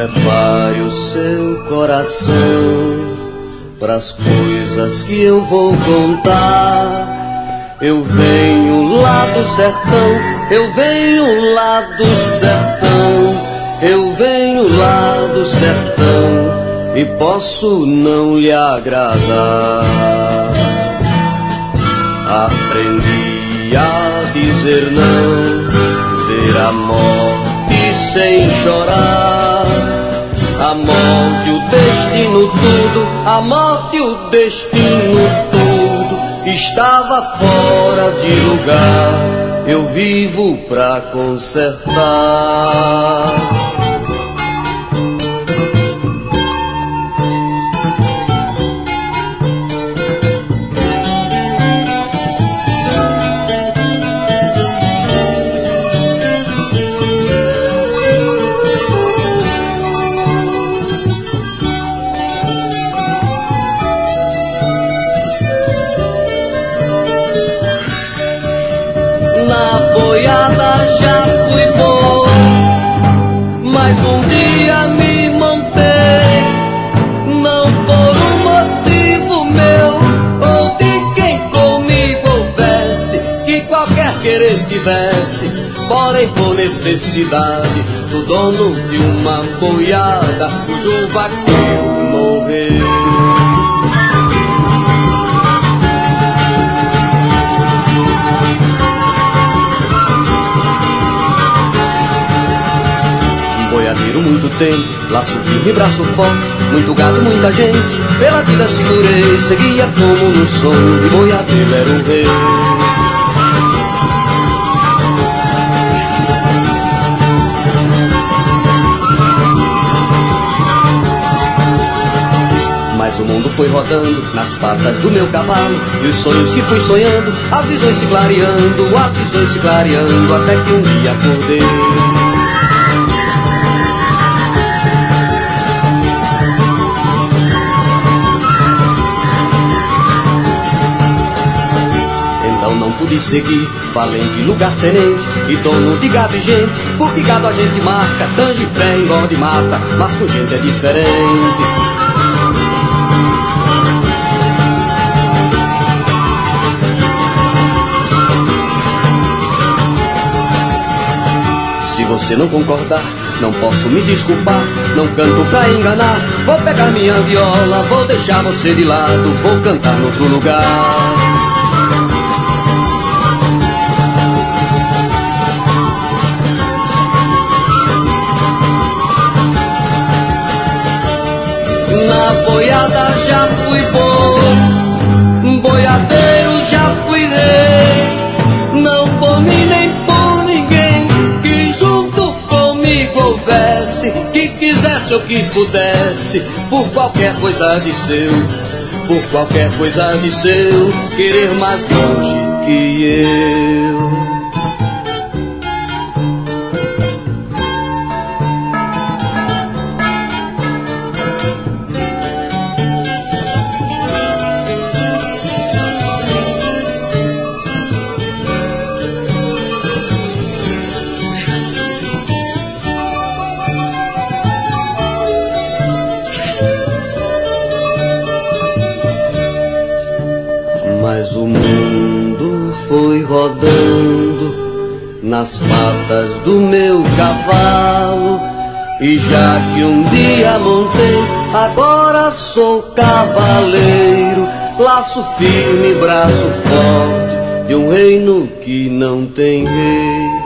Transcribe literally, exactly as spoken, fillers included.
Prepare o seu coração pras coisas que eu vou contar. Eu venho lá do sertão, eu venho lá do sertão, eu venho lá do sertão e posso não lhe agradar. Aprendi a dizer não, ver a morte sem chorar. A morte, o destino, tudo, a morte, o destino, tudo estava fora de lugar. Eu vivo pra consertar. Já fui bom, mas um dia me montei, não por um motivo meu ou de quem comigo houvesse, que qualquer querer tivesse, porém por necessidade do dono de uma boiada cujo vaqueiro morreu. Boiadeiro muito tempo, laço firme, braço forte, muito gado, muita gente, pela vida segurei, seguia como num sonho, e boiadeiro era o rei. Mas o mundo foi rodando nas patas do meu cavalo, e os sonhos que fui sonhando, as visões se clareando, as visões se clareando, até que um dia acordei. Não pude seguir, valente, lugar tenente e dono de gado e gente, porque gado a gente marca, tange, freia, engorda e mata, mas com gente é diferente. Se você não concordar, não posso me desculpar, não canto pra enganar, vou pegar minha viola, vou deixar você de lado, vou cantar noutro lugar. Na boiada já fui bom, boiadeiro já fui rei, não por mim nem por ninguém, que junto comigo houvesse, que quisesse ou que pudesse, por qualquer coisa de seu, por qualquer coisa de seu, querer mais longe que eu. Mas o mundo foi rodando nas patas do meu cavalo, e já que um dia montei, agora sou cavaleiro, laço firme, braço forte de um reino que não tem rei.